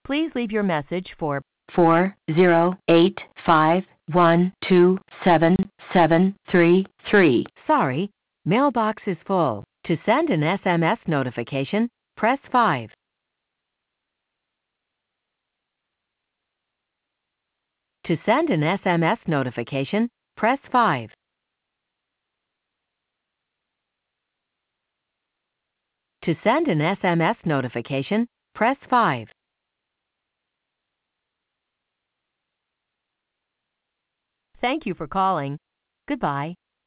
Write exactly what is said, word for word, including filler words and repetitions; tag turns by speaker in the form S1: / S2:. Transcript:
S1: Please leave your message for
S2: four zero eight five one two seven seven three three.
S1: Sorry, mailbox is full. To send an S M S notification, press five. To send an S M S notification, press five. To send an S M S notification, press five. Thank you for calling. Goodbye.